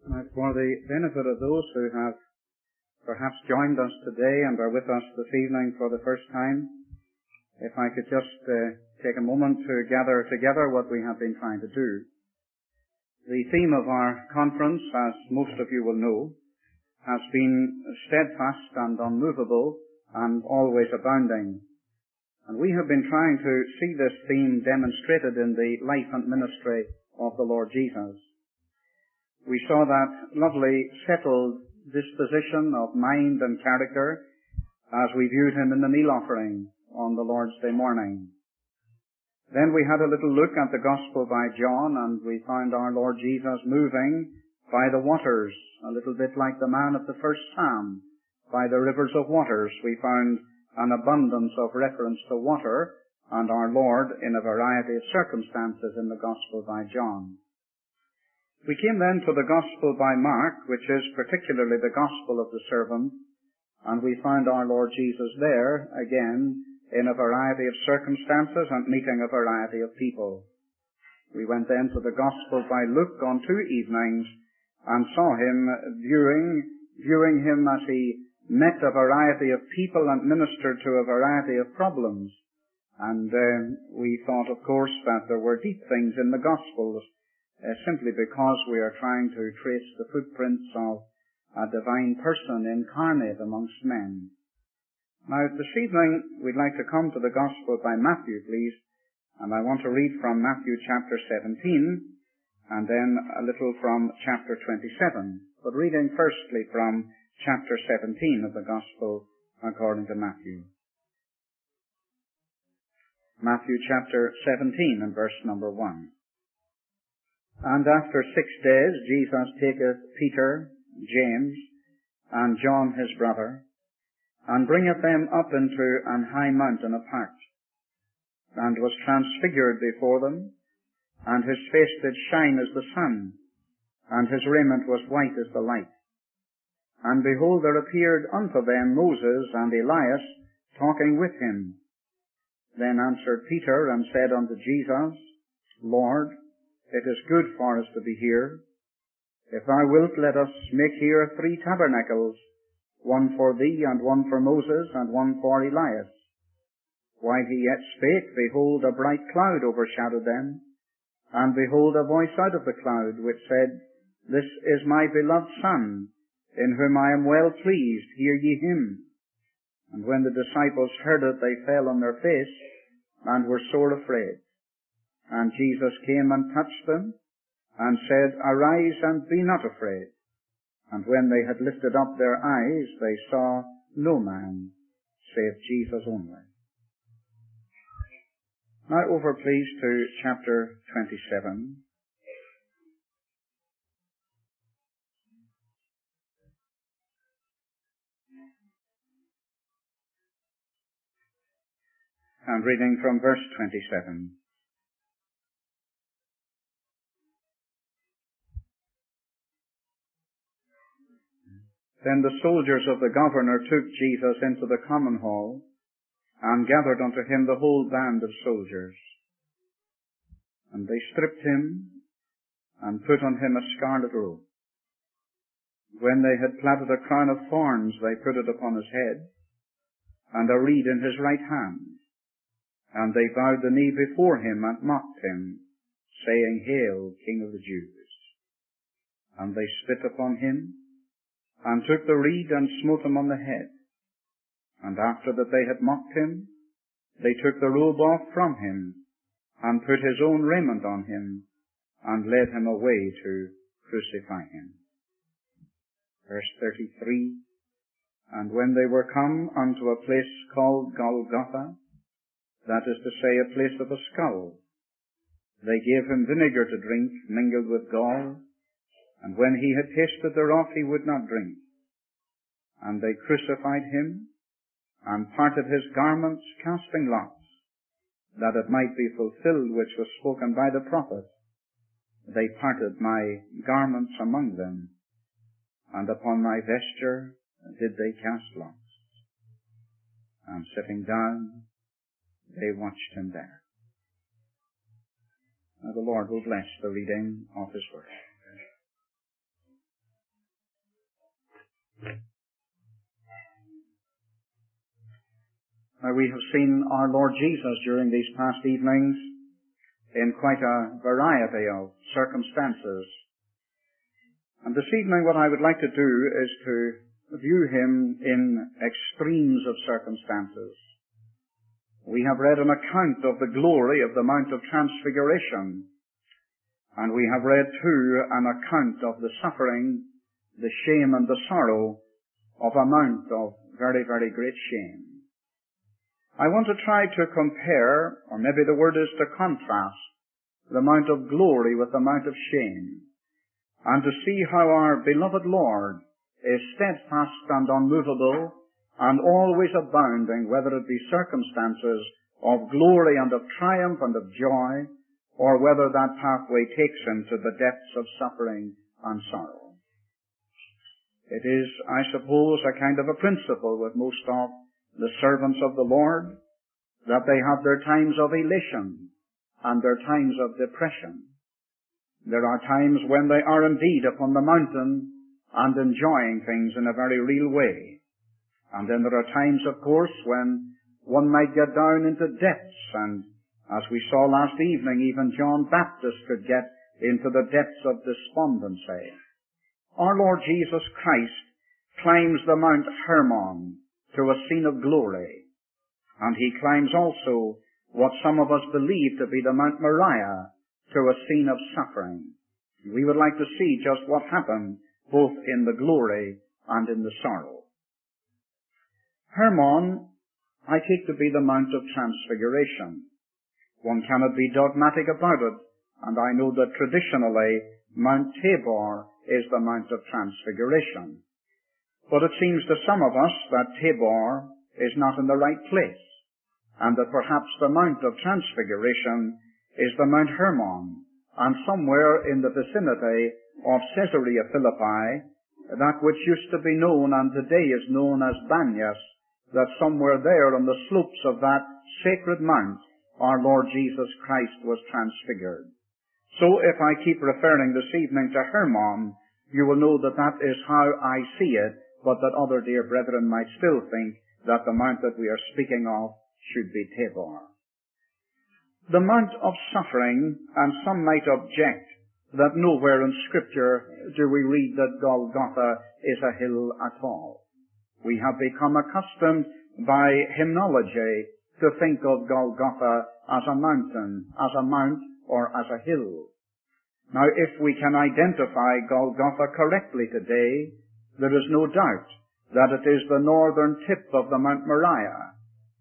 Now, for the benefit of those who have perhaps joined us today and are with us this evening for the first time, if I could just take a moment to gather together what we have been trying to do. The theme of our conference, as most of you will know, has been steadfast and unmovable and always abounding. And we have been trying to see this theme demonstrated in the life and ministry of the Lord Jesus. We saw that lovely, settled disposition of mind and character as we viewed him in the meal offering on the Lord's Day morning. Then we had a little look at the Gospel by John, and we found our Lord Jesus moving by the waters, a little bit like the man of the first psalm. By the rivers of waters we found an abundance of reference to water and our Lord in a variety of circumstances in the Gospel by John. We came then to the Gospel by Mark, which is particularly the Gospel of the servant, and we found our Lord Jesus there, again, in a variety of circumstances and meeting a variety of people. We went then to the Gospel by Luke on 2 evenings and saw him viewing him as he met a variety of people and ministered to a variety of problems. And we thought, of course, that there were deep things in the Gospels, simply because we are trying to trace the footprints of a divine person incarnate amongst men. Now, this evening, we'd like to come to the Gospel by Matthew, please, and I want to read from Matthew chapter 17, and then a little from chapter 27, but reading firstly from chapter 17 of the Gospel according to Matthew. Matthew chapter 17 and verse number 1. And after 6 days Jesus taketh Peter, James, and John his brother, and bringeth them up into an high mountain apart, and was transfigured before them, and his face did shine as the sun, and his raiment was white as the light. And behold, there appeared unto them Moses and Elias talking with him. Then answered Peter and said unto Jesus, Lord, it is good for us to be here. If thou wilt, let us make here 3 tabernacles, one for thee, and one for Moses, and one for Elias. While he yet spake, behold, a bright cloud overshadowed them, and behold, a voice out of the cloud, which said, This is my beloved Son, in whom I am well pleased, hear ye him. And when the disciples heard it, they fell on their face, and were sore afraid. And Jesus came and touched them, and said, Arise, and be not afraid. And when they had lifted up their eyes, they saw no man, save Jesus only. Now over, please, to chapter 27. And reading from verse 27. Then the soldiers of the governor took Jesus into the common hall, and gathered unto him the whole band of soldiers. And they stripped him, and put on him a scarlet robe. When they had platted a crown of thorns, they put it upon his head, and a reed in his right hand. And they bowed the knee before him, and mocked him, saying, Hail, King of the Jews! And they spit upon him, and took the reed, and smote him on the head. And after that they had mocked him, they took the robe off from him, and put his own raiment on him, and led him away to crucify him. Verse 33, And when they were come unto a place called Golgotha, that is to say, a place of a skull, they gave him vinegar to drink, mingled with gall, and when he had tasted thereof, he would not drink. And they crucified him, and parted his garments, casting lots, that it might be fulfilled which was spoken by the prophet. They parted my garments among them, and upon my vesture did they cast lots. And sitting down, they watched him there. Now the Lord will bless the reading of his word. Now, we have seen our Lord Jesus during these past evenings in quite a variety of circumstances. And this evening what I would like to do is to view him in extremes of circumstances. We have read an account of the glory of the Mount of Transfiguration, and we have read too an account of the suffering, the shame and the sorrow of a mount of very, very great shame. I want to try to compare, or maybe the word is to contrast, the Mount of Glory with the Mount of Shame, and to see how our beloved Lord is steadfast and unmovable and always abounding, whether it be circumstances of glory and of triumph and of joy, or whether that pathway takes him to the depths of suffering and sorrow. It is, I suppose, a kind of a principle with most of the servants of the Lord, that they have their times of elation and their times of depression. There are times when they are indeed upon the mountain and enjoying things in a very real way. And then there are times, of course, when one might get down into depths, and as we saw last evening, even John Baptist could get into the depths of despondency. Our Lord Jesus Christ climbs the Mount Hermon to a scene of glory, and he climbs also what some of us believe to be the Mount Moriah to a scene of suffering. We would like to see just what happened both in the glory and in the sorrow. Hermon I take to be the Mount of Transfiguration. One cannot be dogmatic about it, and I know that traditionally Mount Tabor is the Mount of Transfiguration. But it seems to some of us that Tabor is not in the right place, and that perhaps the Mount of Transfiguration is the Mount Hermon, and somewhere in the vicinity of Caesarea Philippi, that which used to be known and today is known as Banyas, that somewhere there on the slopes of that sacred mount, our Lord Jesus Christ was transfigured. So if I keep referring this evening to Hermon, you will know that that is how I see it, but that other dear brethren might still think that the mount that we are speaking of should be Tabor. The Mount of Suffering, and some might object that nowhere in Scripture do we read that Golgotha is a hill at all. We have become accustomed by hymnology to think of Golgotha as a mountain, as a mount, or as a hill. Now, if we can identify Golgotha correctly today, there is no doubt that it is the northern tip of the Mount Moriah.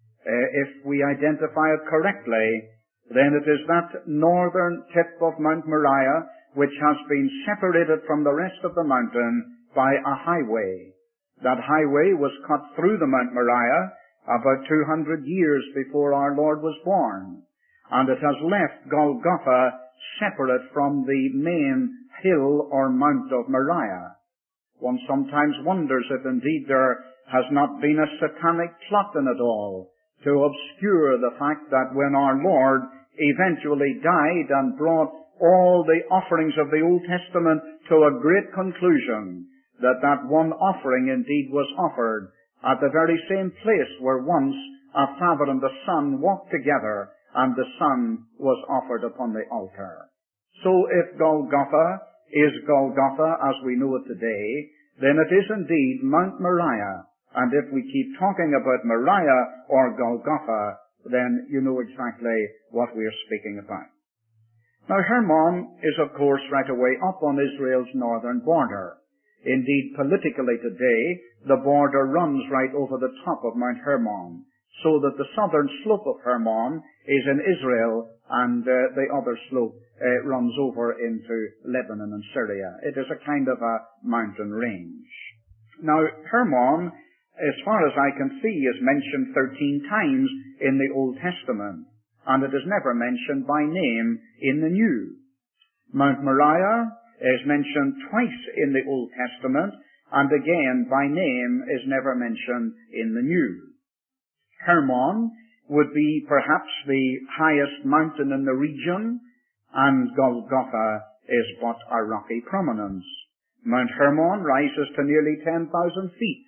If we identify it correctly, then it is that northern tip of Mount Moriah which has been separated from the rest of the mountain by a highway. That highway was cut through the Mount Moriah about 200 years before our Lord was born, and it has left Golgotha separate from the main hill or mount of Moriah. One sometimes wonders if indeed there has not been a satanic plot in it all to obscure the fact that when our Lord eventually died and brought all the offerings of the Old Testament to a great conclusion, that one offering indeed was offered at the very same place where once a father and a son walked together, and the son was offered upon the altar. So if Golgotha is Golgotha as we know it today, then it is indeed Mount Moriah. And if we keep talking about Moriah or Golgotha, then you know exactly what we are speaking about. Now Hermon is of course right away up on Israel's northern border. Indeed, politically today, the border runs right over the top of Mount Hermon, so that the southern slope of Hermon is in Israel, and the other slope runs over into Lebanon and Syria. It is a kind of a mountain range. Now, Hermon, as far as I can see, is mentioned 13 times in the Old Testament, and it is never mentioned by name in the New. Mount Moriah is mentioned twice in the Old Testament, and again by name is never mentioned in the New. Hermon would be perhaps the highest mountain in the region, and Golgotha is but a rocky prominence. Mount Hermon rises to nearly 10,000 feet.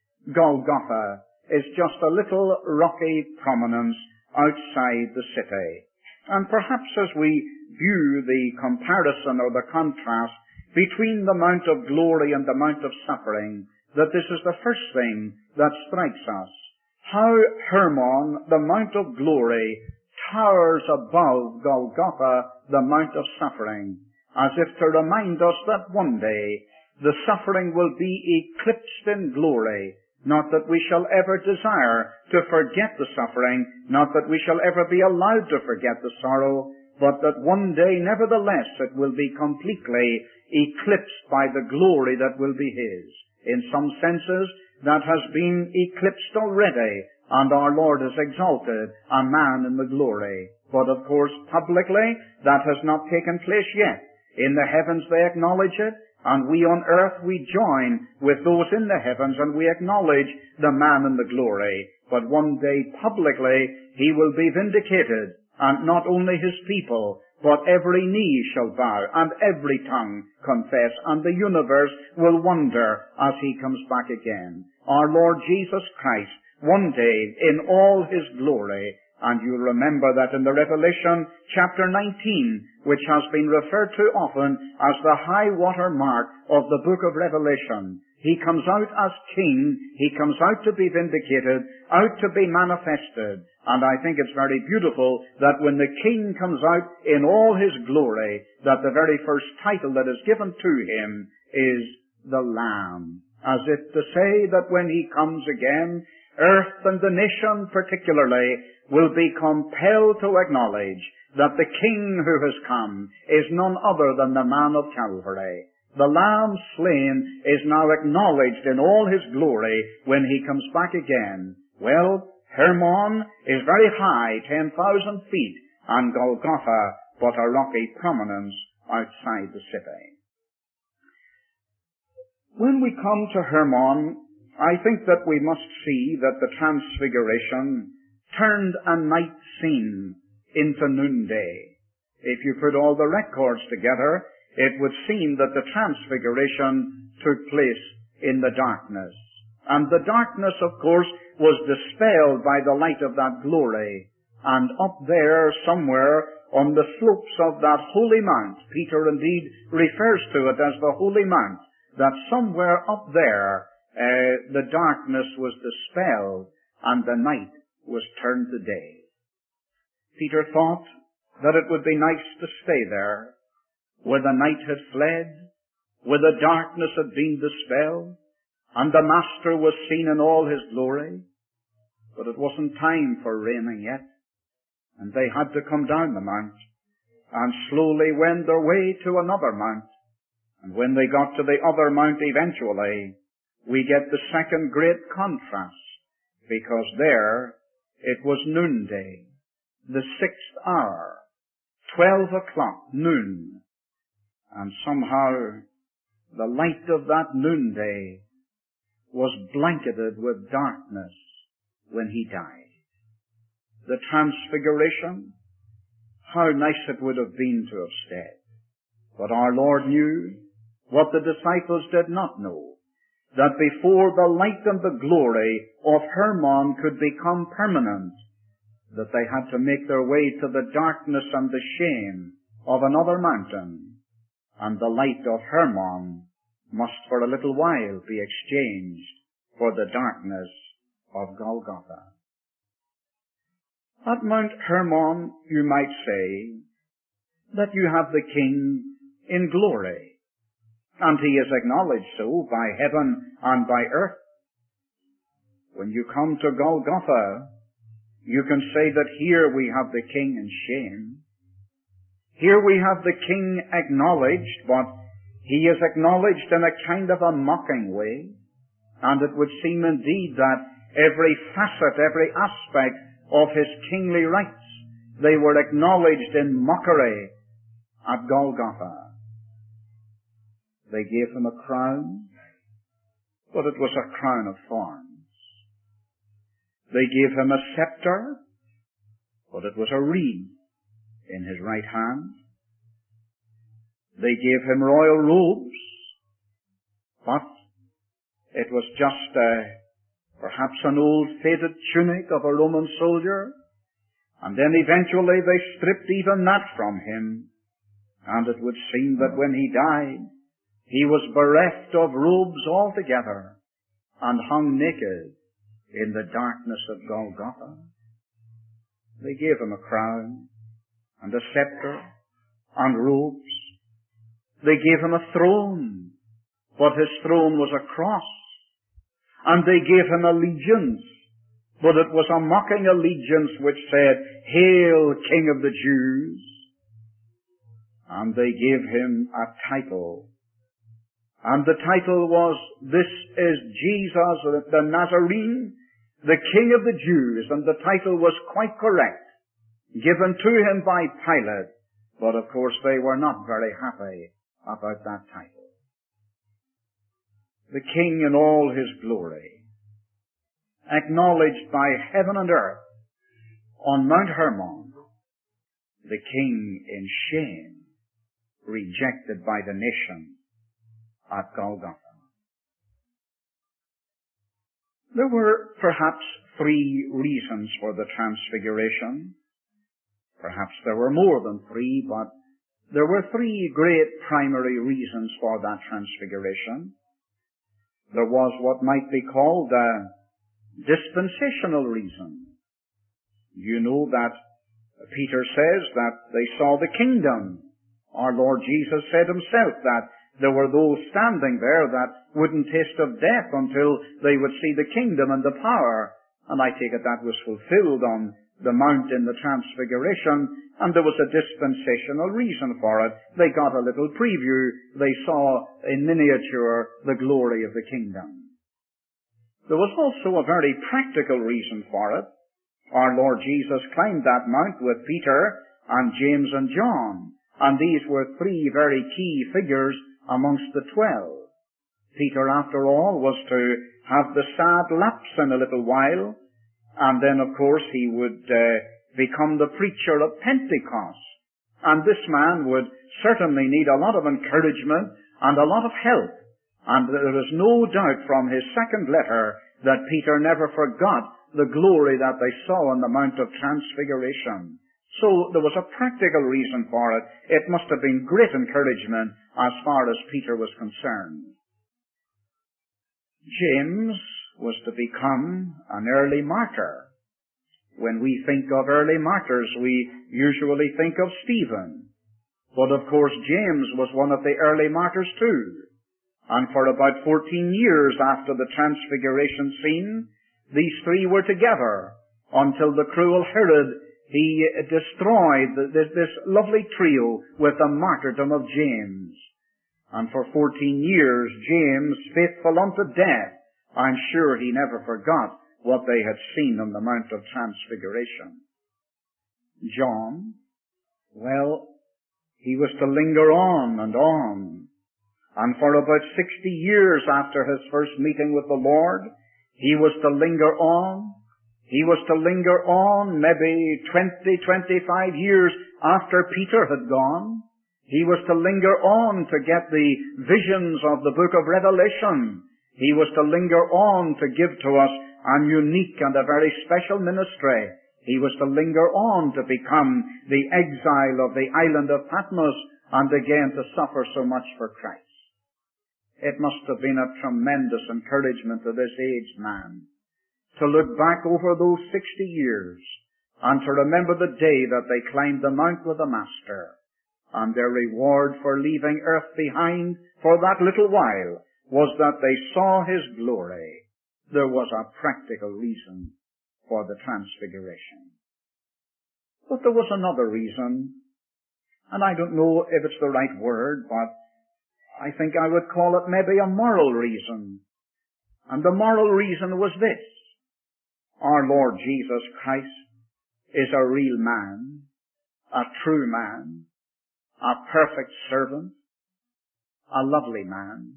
Golgotha is just a little rocky prominence outside the city. And perhaps as we view the comparison or the contrast between the Mount of Glory and the Mount of Suffering, that this is the first thing that strikes us. How Hermon, the Mount of Glory, towers above Golgotha, the Mount of Suffering, as if to remind us that one day the suffering will be eclipsed in glory. Not that we shall ever desire to forget the suffering, not that we shall ever be allowed to forget the sorrow, but that one day, nevertheless, it will be completely eclipsed by the glory that will be His. In some senses, that has been eclipsed already, and our Lord is exalted, a man in the glory. But of course, publicly, that has not taken place yet. In the heavens they acknowledge it, and we on earth, we join with those in the heavens, and we acknowledge the man in the glory. But one day, publicly, He will be vindicated, and not only His people, but every knee shall bow, and every tongue confess, and the universe will wonder as He comes back again. Our Lord Jesus Christ, one day, in all His glory. And you remember that in the Revelation chapter 19, which has been referred to often as the high water mark of the book of Revelation, He comes out as King, He comes out to be vindicated, out to be manifested. And I think it's very beautiful that when the King comes out in all His glory, that the very first title that is given to Him is the Lamb. As if to say that when He comes again, earth and the nation particularly will be compelled to acknowledge that the King who has come is none other than the man of Calvary. The Lamb slain is now acknowledged in all His glory when He comes back again. Well, Hermon is very high, 10,000 feet, and Golgotha but a rocky prominence outside the city. When we come to Hermon, I think that we must see that the Transfiguration turned a night scene into noonday. If you put all the records together, it would seem that the Transfiguration took place in the darkness. And the darkness, of course, was dispelled by the light of that glory. And up there, somewhere on the slopes of that holy mount, Peter indeed refers to it as the holy mount, that somewhere up there, the darkness was dispelled and the night was turned to day. Peter thought that it would be nice to stay there, where the night had fled, where the darkness had been dispelled, and the Master was seen in all His glory. But it wasn't time for raining yet, and they had to come down the mount, and slowly wend their way to another mount. And when they got to the other mount eventually, we get the second great contrast, because there it was noonday, the 6th hour, 12 o'clock, noon. And somehow the light of that noonday was blanketed with darkness when He died. The Transfiguration, how nice it would have been to have stayed. But our Lord knew what the disciples did not know, that before the light and the glory of Hermon could become permanent, that they had to make their way to the darkness and the shame of another mountain, and the light of Hermon must for a little while be exchanged for the darkness of Golgotha. At Mount Hermon, you might say that you have the King in glory, and He is acknowledged so by heaven and by earth. When you come to Golgotha, you can say that here we have the King in shame. Here we have the King acknowledged, but He is acknowledged in a kind of a mocking way, and it would seem indeed that every facet, every aspect of His kingly rights, they were acknowledged in mockery at Golgotha. They gave Him a crown, but it was a crown of thorns. They gave Him a scepter, but it was a reed in His right hand. They gave Him royal robes, but it was just perhaps an old faded tunic of a Roman soldier, and then eventually they stripped even that from him, and it would seem that when he died, he was bereft of robes altogether and hung naked in the darkness of Golgotha. They gave him a crown and a scepter and robes. They gave him a throne, but his throne was a cross. And they gave him allegiance, but it was a mocking allegiance which said, "Hail, King of the Jews." And they gave him a title. And the title was, "This is Jesus the Nazarene, the King of the Jews." And the title was quite correct, given to him by Pilate. But of course they were not very happy about that title. The King in all his glory, acknowledged by heaven and earth on Mount Hermon, the King in shame, rejected by the nation at Golgotha. There were perhaps 3 reasons for the Transfiguration. Perhaps there were more than 3, but there were 3 great primary reasons for that Transfiguration. There was what might be called a dispensational reason. You know that Peter says that they saw the kingdom. Our Lord Jesus said himself that there were those standing there that wouldn't taste of death until they would see the kingdom and the power. And I take it that was fulfilled on the mount in the Transfiguration, and there was a dispensational reason for it. They got a little preview. They saw in miniature the glory of the kingdom. There was also a very practical reason for it. Our Lord Jesus climbed that mount with Peter and James and John, and these were 3 very key figures amongst the 12. Peter, after all, was to have the sad lapse in a little while, and then, of course, he would become the preacher of Pentecost. And this man would certainly need a lot of encouragement and a lot of help. And there is no doubt from his second letter that Peter never forgot the glory that they saw on the Mount of Transfiguration. So there was a practical reason for it. It must have been great encouragement as far as Peter was concerned. James was to become an early martyr. When we think of early martyrs, we usually think of Stephen. But of course James was one of the early martyrs too. And for about 14 years after the Transfiguration scene, these 3 were together until the cruel Herod, he destroyed this lovely trio with the martyrdom of James. And for 14 years, James, faithful unto death, I'm sure he never forgot what they had seen on the Mount of Transfiguration. John, well, he was to linger on and on. And for about 60 years after his first meeting with the Lord, he was to linger on. He was to linger on maybe 20, 25 years after Peter had gone. He was to linger on to get the visions of the book of Revelation. He was to linger on to give to us a unique and a very special ministry. He was to linger on to become the exile of the island of Patmos and again to suffer so much for Christ. It must have been a tremendous encouragement to this aged man to look back over those 60 years and to remember the day that they climbed the mount with the Master, and their reward for leaving earth behind for that little while was that they saw his glory. There was a practical reason for the Transfiguration. But there was another reason, and I don't know if it's the right word, but I think I would call it maybe a moral reason. And the moral reason was this: our Lord Jesus Christ is a real man, a true man, a perfect servant, a lovely man.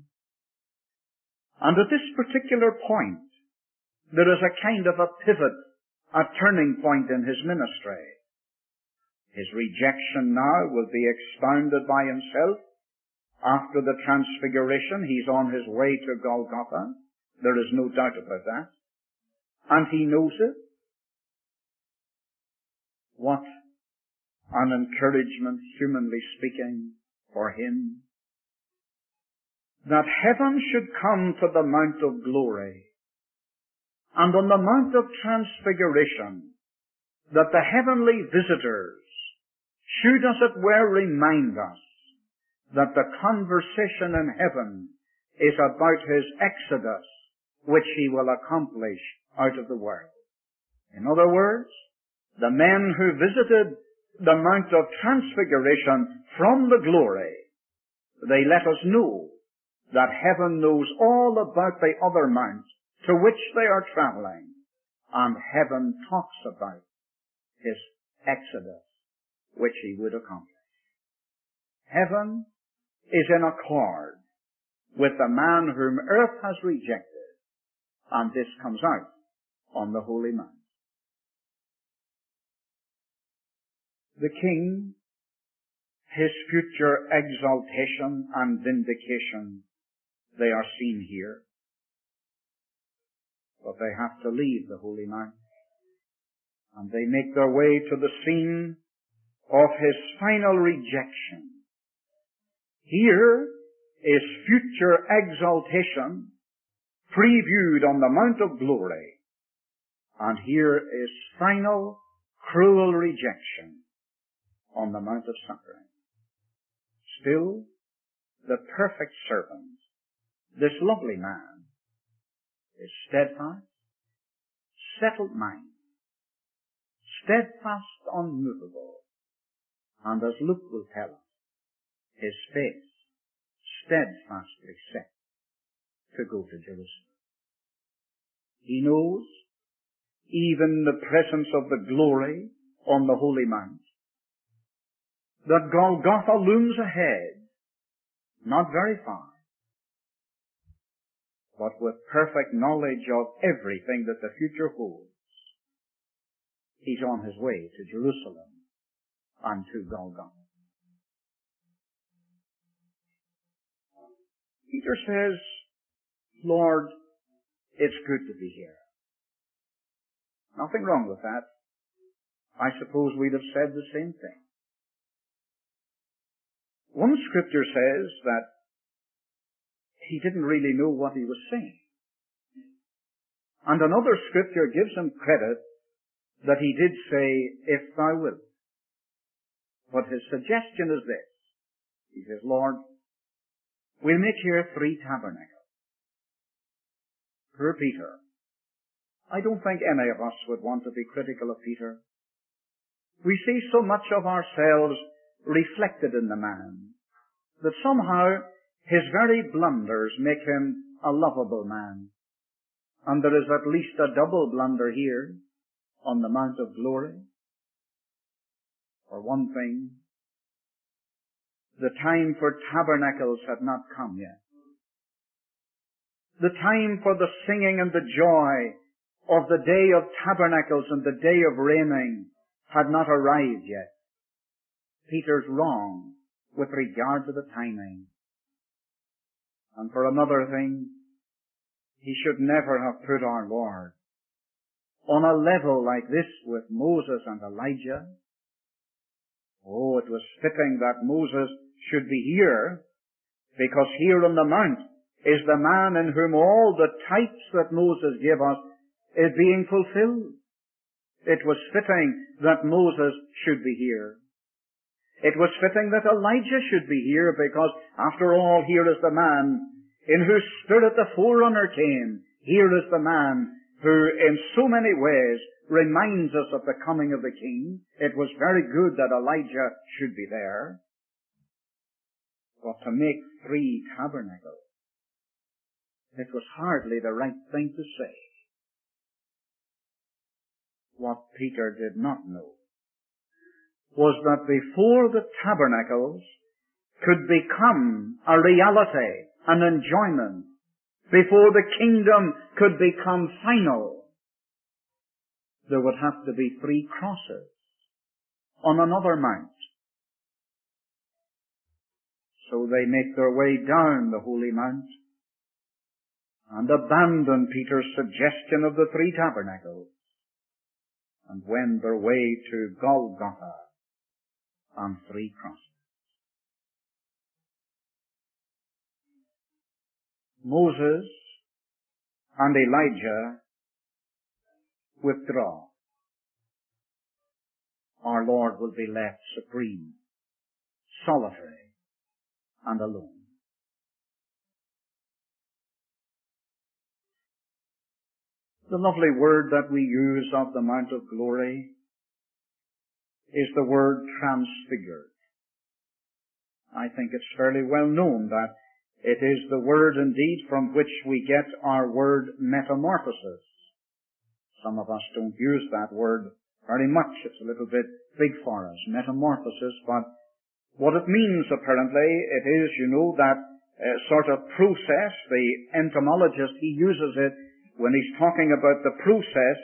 And at this particular point, there is a kind of a pivot, a turning point in his ministry. His rejection now will be expounded by himself, After the transfiguration, he's on his way to Golgotha. There is no doubt about that. And he knows it. What an encouragement, humanly speaking, for him. That heaven should come to the Mount of Glory. And on the Mount of Transfiguration, that the heavenly visitors should, as it were, remind us that the conversation in heaven is about his exodus, which he will accomplish out of the world. In other words, the men who visited the Mount of Transfiguration from the glory, they let us know that heaven knows all about the other mount to which they are traveling, and heaven talks about his exodus, which he would accomplish. Heaven is in accord with the man whom earth has rejected, and this comes out on the Holy Mount. The King, his future exaltation and vindication, they are seen here. But they have to leave the Holy Mount, and they make their way to the scene of his final rejection. Here is future exaltation previewed on the Mount of Glory, and here is final cruel rejection on the Mount of Suffering. Still, the perfect servant, this lovely man, is steadfast, settled mind, steadfast, unmovable, and as Luke will tell us, his face steadfastly set to go to Jerusalem. He knows even the presence of the glory on the Holy Mount, that Golgotha looms ahead, not very far, but with perfect knowledge of everything that the future holds, he's on his way to Jerusalem and to Golgotha. Peter says, Lord, it's good to be here. Nothing wrong with that. I suppose we'd have said the same thing. One scripture says that he didn't really know what he was saying. And another scripture gives him credit that he did say, if thou wilt. But his suggestion is this. He says, Lord, we'll make here 3 tabernacles. Poor Peter. I don't think any of us would want to be critical of Peter. We see so much of ourselves reflected in the man that somehow his very blunders make him a lovable man. And there is at least a double blunder here on the Mount of Glory. For one thing, the time for tabernacles had not come yet. The time for the singing and the joy of the day of tabernacles and the day of reigning had not arrived yet. Peter's wrong with regard to the timing. And for another thing, he should never have put our Lord on a level like this with Moses and Elijah. Oh, it was fitting that Moses should be here, because here on the mount is the man in whom all the types that Moses gave us is being fulfilled. It was fitting that Moses should be here. It was fitting that Elijah should be here, because after all, here is the man in whose spirit the forerunner came. Here is the man who in so many ways reminds us of the coming of the King. It was very good that Elijah should be there. But to make 3 tabernacles, it was hardly the right thing to say. What Peter did not know was that before the tabernacles could become a reality, an enjoyment, before the kingdom could become final, there would have to be 3 crosses on another mount. So they make their way down the Holy Mount and abandon Peter's suggestion of the three tabernacles and wend their way to Golgotha and three crosses. Moses and Elijah withdraw. Our Lord will be left supreme, solitary, and alone. The lovely word that we use of the Mount of Glory is the word transfigured. I think it's fairly well known that it is the word indeed from which we get our word metamorphosis. Some of us don't use that word very much. It's a little bit big for us, metamorphosis, but what it means apparently, it is, that sort of process. The entomologist, he uses it when he's talking about the process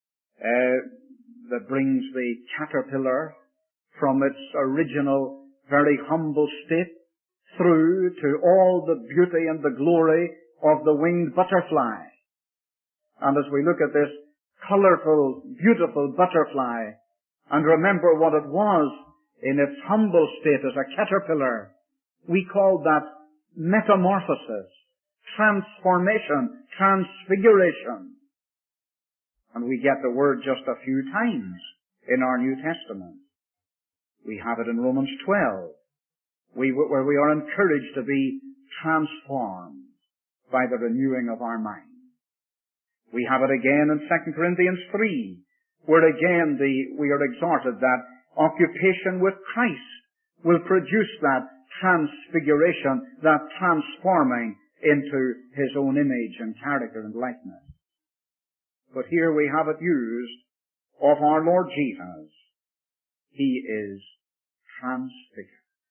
that brings the caterpillar from its original very humble state through to all the beauty and the glory of the winged butterfly. And as we look at this colorful, beautiful butterfly and remember what it was in its humble state as a caterpillar, we call that metamorphosis, transformation, transfiguration. And we get the word just a few times in our New Testament. We have it in Romans 12, where we are encouraged to be transformed by the renewing of our mind. We have it again in 2 Corinthians 3, where again we are exhorted that occupation with Christ will produce that transfiguration, that transforming into His own image and character and likeness. But here we have it used of our Lord Jesus. He is transfigured.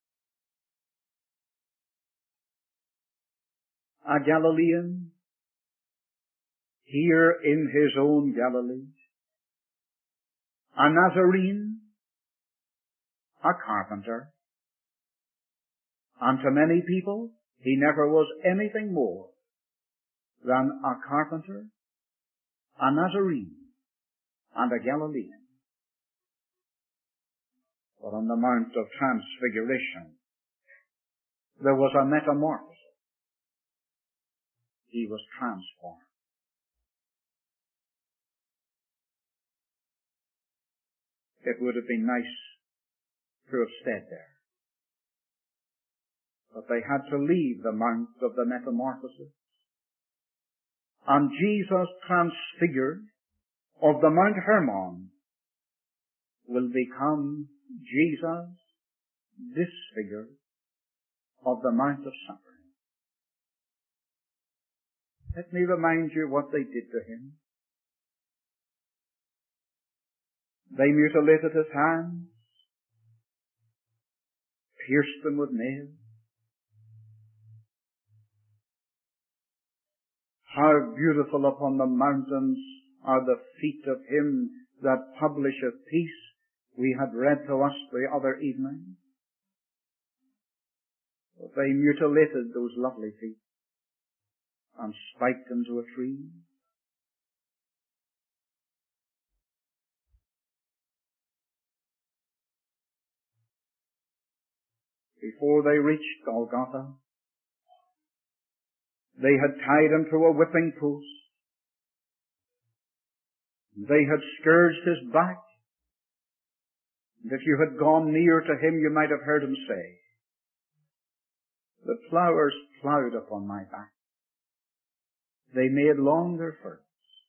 A Galilean, here in his own Galilee. A Nazarene, a carpenter. And to many people, he never was anything more than a carpenter, a Nazarene, and a Galilean. But on the Mount of Transfiguration, there was a metamorphosis. He was transformed. It would have been nice to have stayed there. But they had to leave the Mount of the Metamorphosis. And Jesus transfigured of the Mount Hermon will become Jesus disfigured of the Mount of Suffering. Let me remind you what they did to him. They mutilated his hands, pierced them with nails. How beautiful upon the mountains are the feet of him that publisheth peace, we had read to us the other evening. But they mutilated those lovely feet and spiked them to a tree. Before they reached Golgotha, they had tied him to a whipping post. They had scourged his back. And if you had gone near to him, you might have heard him say, "The flowers ploughed upon my back. They made long their furrows."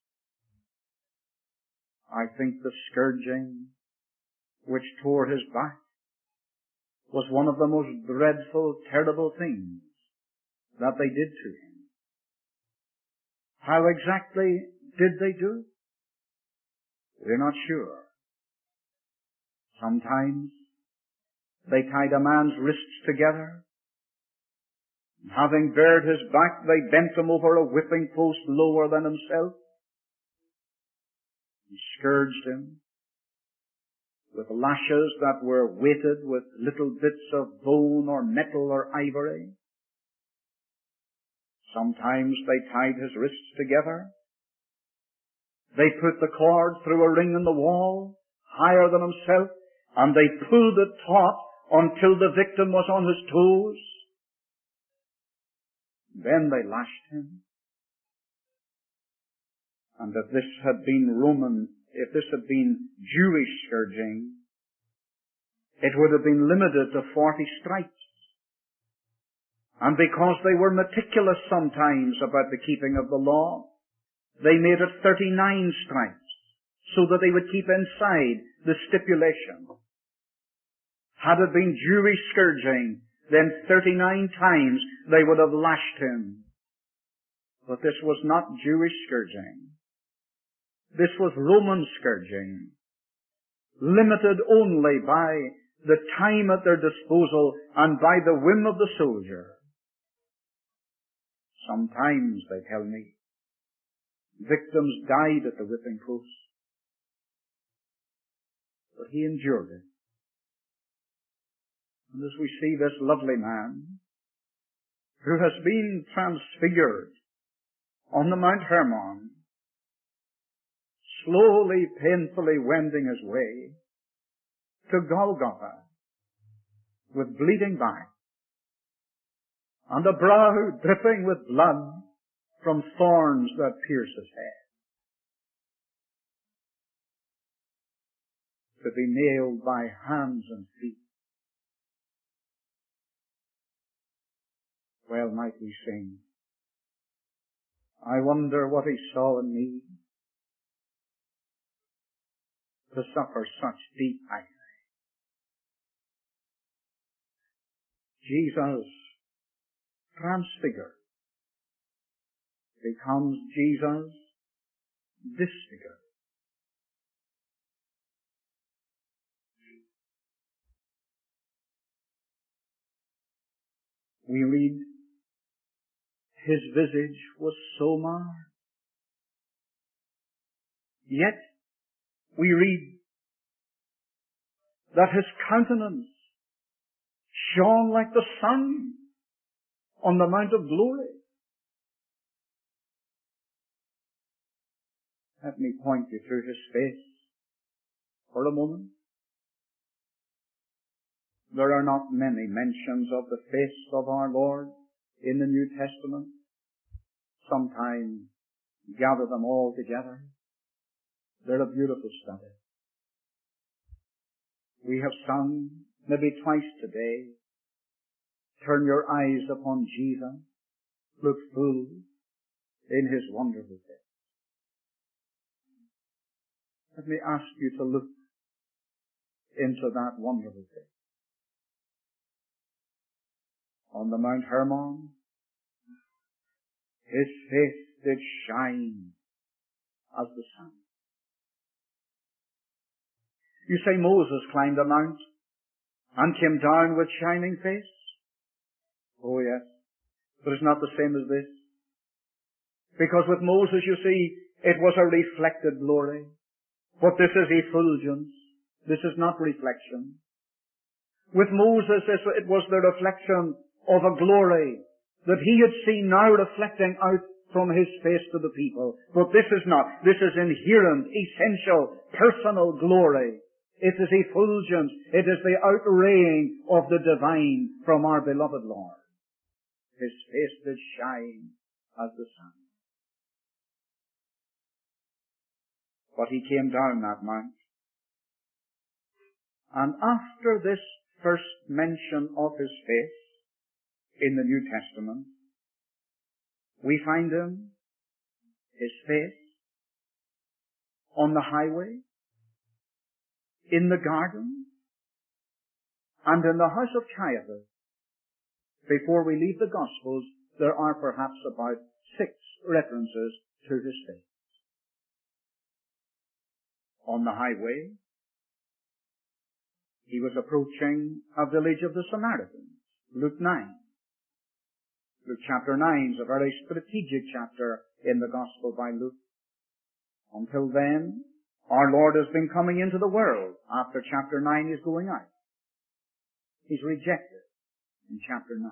I think the scourging which tore his back was one of the most dreadful, terrible things that they did to him. How exactly did they do it? We're not sure. Sometimes they tied a man's wrists together, and having bared his back, they bent him over a whipping post lower than himself, and scourged him with lashes that were weighted with little bits of bone or metal or ivory. Sometimes they tied his wrists together. They put the cord through a ring in the wall, higher than himself, and they pulled it taut until the victim was on his toes. Then they lashed him. And if this had been Jewish scourging, it would have been limited to 40 stripes. And because they were meticulous sometimes about the keeping of the law, they made it 39 stripes, so that they would keep inside the stipulation. Had it been Jewish scourging, then 39 times they would have lashed him. But this was not Jewish scourging. This was Roman scourging, limited only by the time at their disposal and by the whim of the soldier. Sometimes, they tell me, victims died at the whipping post. But he endured it. And as we see this lovely man, who has been transfigured on the Mount Hermon, slowly, painfully wending his way to Golgotha with bleeding back and a brow dripping with blood from thorns that pierce his head, to be nailed by hands and feet. Well might we sing, I wonder what he saw in me to suffer such deep agony. Jesus, transfigured, becomes Jesus disfigured. We read, his visage was so marred. Yet we read that his countenance shone like the sun on the Mount of Glory. Let me point you through his face for a moment. There are not many mentions of the face of our Lord in the New Testament. Sometime gather them all together. They're a beautiful study. We have sung maybe twice today, turn your eyes upon Jesus, look full in his wonderful face. Let me ask you to look into that wonderful face. On the Mount Hermon, his face did shine as the sun. You say Moses climbed a mount and came down with shining face? Oh yes, but it's not the same as this. Because with Moses, you see, it was a reflected glory. But this is effulgence. This is not reflection. With Moses, it was the reflection of a glory that he had seen now reflecting out from his face to the people. But this is not. This is inherent, essential, personal glory. It is effulgence. It is the outraying of the divine from our beloved Lord. His face did shine as the sun. But he came down that mount. And after this first mention of his face in the New Testament, we find him, his face, on the highway, in the garden, and in the house of Caiaphas. Before we leave the Gospels, there are perhaps about 6 references to his face. On the highway, he was approaching a village of the Samaritans, Luke 9. Luke chapter 9 is a very strategic chapter in the Gospel by Luke. Until then, Our Lord has been coming into the world. After chapter 9, He's going out. He's rejected in chapter 9.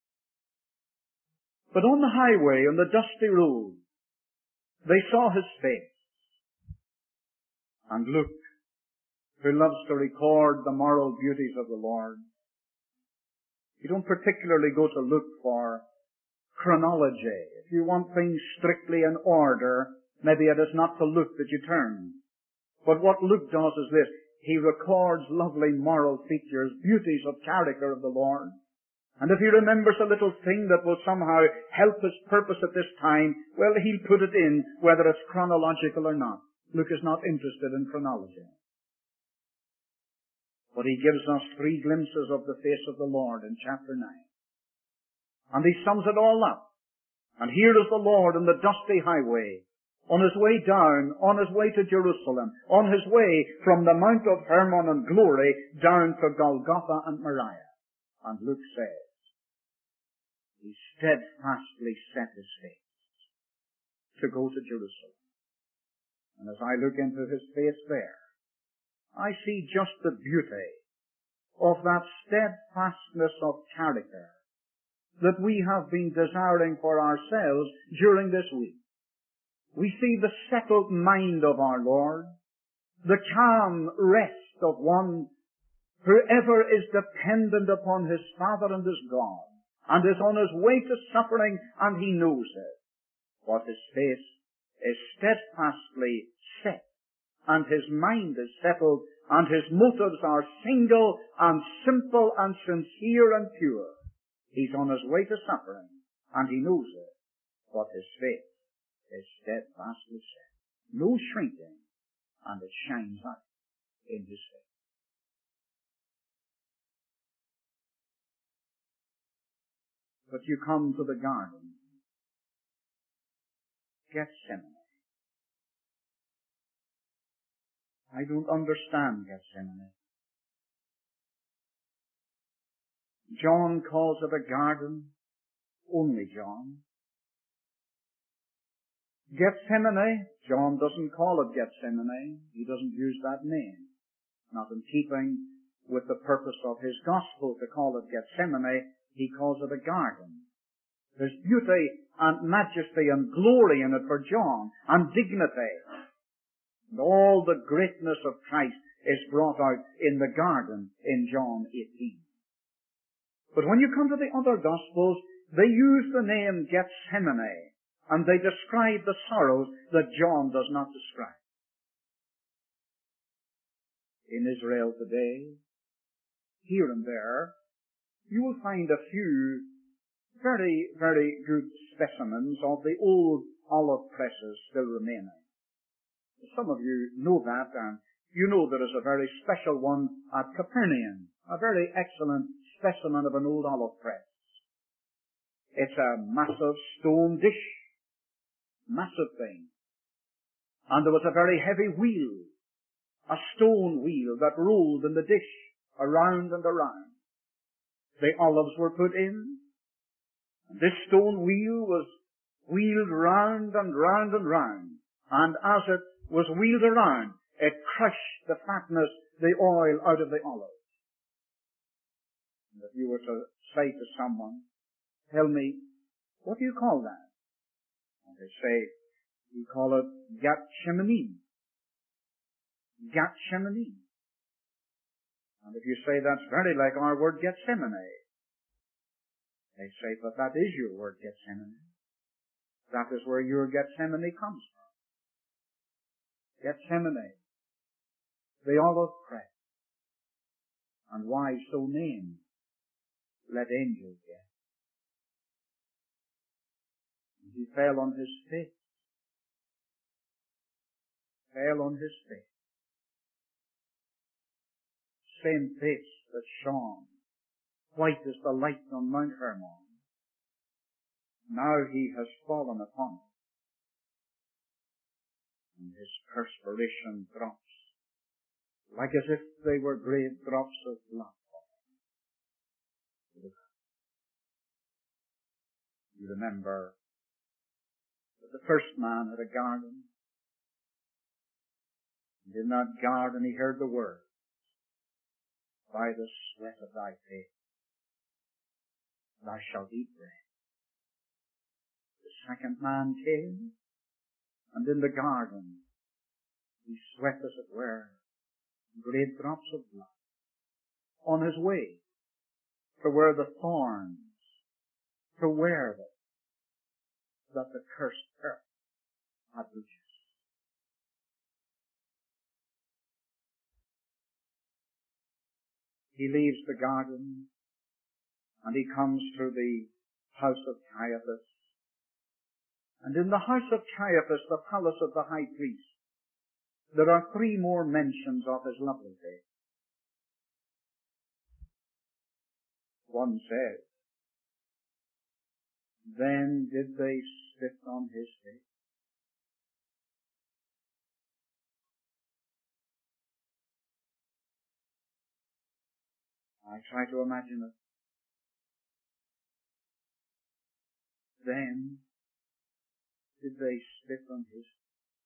But on the highway, on the dusty road, they saw His face. And Luke, who loves to record the moral beauties of the Lord, you don't particularly go to Luke for chronology. If you want things strictly in order, maybe it is not to Luke that you turn. But what Luke does is this. He records lovely moral features, beauties of character of the Lord. And if he remembers a little thing that will somehow help his purpose at this time, well, he'll put it in, whether it's chronological or not. Luke is not interested in chronology. But he gives us 3 glimpses of the face of the Lord in chapter 9. And he sums it all up. And here is the Lord on the dusty highway, on His way down, on His way to Jerusalem, on His way from the Mount of Hermon and Glory down to Golgotha and Moriah. And Luke says, He steadfastly set His face to go to Jerusalem. And as I look into His face there, I see just the beauty of that steadfastness of character that we have been desiring for ourselves during this week. We see the settled mind of our Lord, the calm rest of one who ever is dependent upon His Father and His God, and is on his way to suffering, and he knows it. But his face is steadfastly set, and his mind is settled, and his motives are single and simple and sincere and pure. He's on his way to suffering, and he knows it, but his face is steadfastly set. No shrinking, and it shines out in his face. But you come to the garden, Gethsemane. I don't understand Gethsemane. John calls it a garden, only John. Gethsemane, John doesn't call it Gethsemane. He doesn't use that name. Not in keeping with the purpose of his gospel to call it Gethsemane. He calls it a garden. There's beauty and majesty and glory in it for John, and dignity. And all the greatness of Christ is brought out in the garden in John 18. But when you come to the other Gospels, they use the name Gethsemane, and they describe the sorrows that John does not describe. In Israel today, here and there, you will find a few very, very good specimens of the old olive presses still remaining. Some of you know that, and you know there is a very special one at Capernaum, a very excellent specimen of an old olive press. It's a massive stone dish, massive thing. And there was a very heavy wheel, a stone wheel that rolled in the dish, around and around. The olives were put in. And this stone wheel was wheeled round and round and round. And as it was wheeled around, it crushed the fatness, the oil out of the olives. And if you were to say to someone, tell me, what do you call that? And they say, we call it Gethsemane. Gethsemane. And if you say that's very like our word Gethsemane, they say, but that is your word Gethsemane. That is where your Gethsemane comes from. Gethsemane, the olive press. And why so named? Let angels guess. And he fell on his face. Fell on his face. Same face that shone, white as the light on Mount Hermon. Now he has fallen upon it, and his perspiration drops, like as if they were great drops of blood. You remember that the first man had a garden, And in that garden he heard the word, by the sweat of thy face thou shalt eat bread. The second man came, and in the garden he sweat, as it were, great drops of blood on his way to where the thorns, to wear them, that the cursed earth had produced. He leaves the garden and he comes to the house of Caiaphas. And in the house of Caiaphas, the palace of the high priest, there are three more mentions of his lovely face. One says, then did they spit on his face. I try to imagine it. Then did they spit on his face.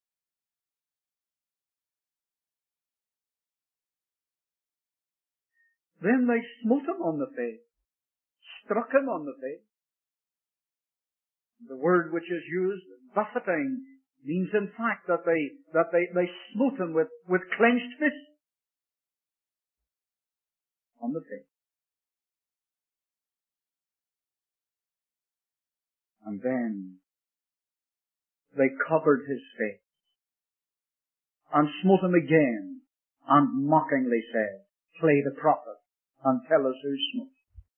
Then they smote him on the face, struck him on the face. The word which is used, buffeting, means in fact that they smote him with clenched fists on the face. And then they covered his face and smote him again and mockingly said, play the prophet and tell us who smote.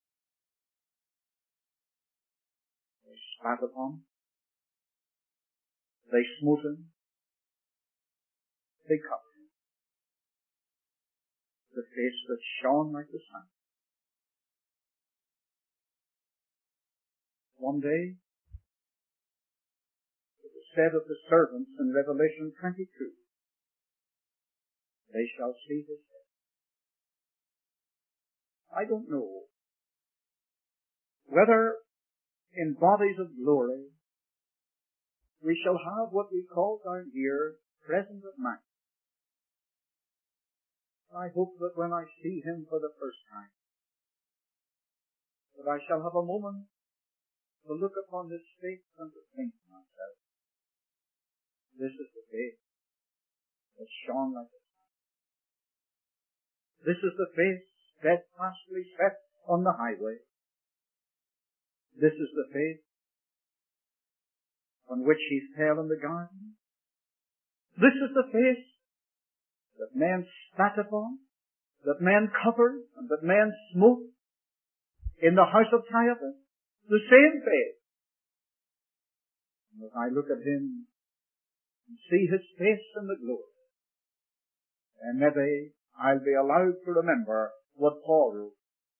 They spat upon him. They smote him. They covered him. The face that shone like the sun. One day, it was said of the servants in Revelation 22, they shall see his face. I don't know whether in bodies of glory we shall have what we call down here presence of mind. I hope that when I see him for the first time, that I shall have a moment to look upon his face and to think to myself, this is the face that shone like the sun. This is the face steadfastly set on the highway. This is the face on which he fell in the garden. This is the face that men spat upon, that men covered, and that men smote in the house of Caiaphas. The same face. And as I look at him and see his face in the glory, and maybe I'll be allowed to remember what Paul wrote.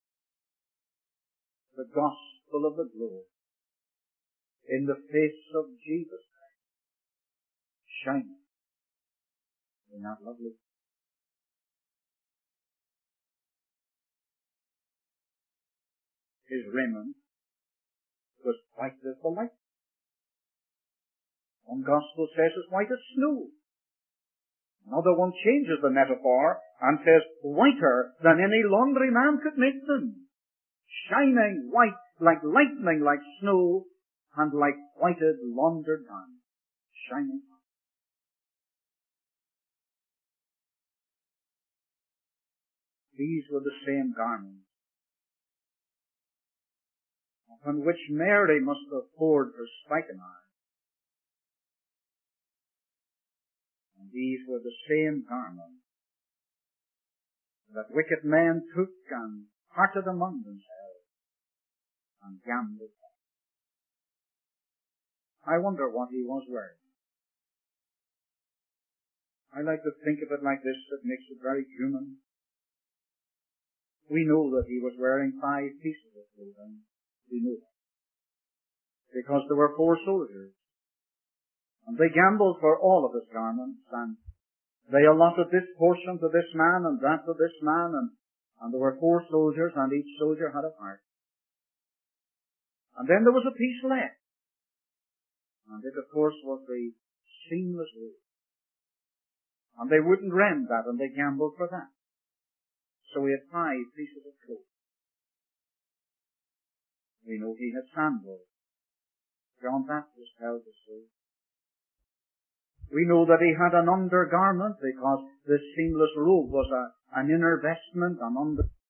The gospel of the glory in the face of Jesus Christ shining in that lovely. His raiment was white as the light. One gospel says it's white as snow. Another one changes the metaphor and says whiter than any laundryman could make them. Shining white like lightning, like snow, and like whited laundered garments. Shining white. These were the same garments upon which Mary must have poured her spikenard. And these were the same garments that wicked men took and parted among themselves and gambled. I wonder what he was wearing. I like to think of it like this, that makes it very human. We know that he was wearing 5 pieces of clothing. We know that. Because there were 4 soldiers. And they gambled for all of his garments, and they allotted this portion to this man and that to this man, and there were 4 soldiers, and each soldier had a part. And then there was a piece left. And it, of course, was the seamless robe. And they wouldn't rent that, and they gambled for that. So he had 5 pieces of clothing. We know he had sandals. John Baptist tells us so. We know that he had an undergarment because the seamless robe was an inner vestment, an under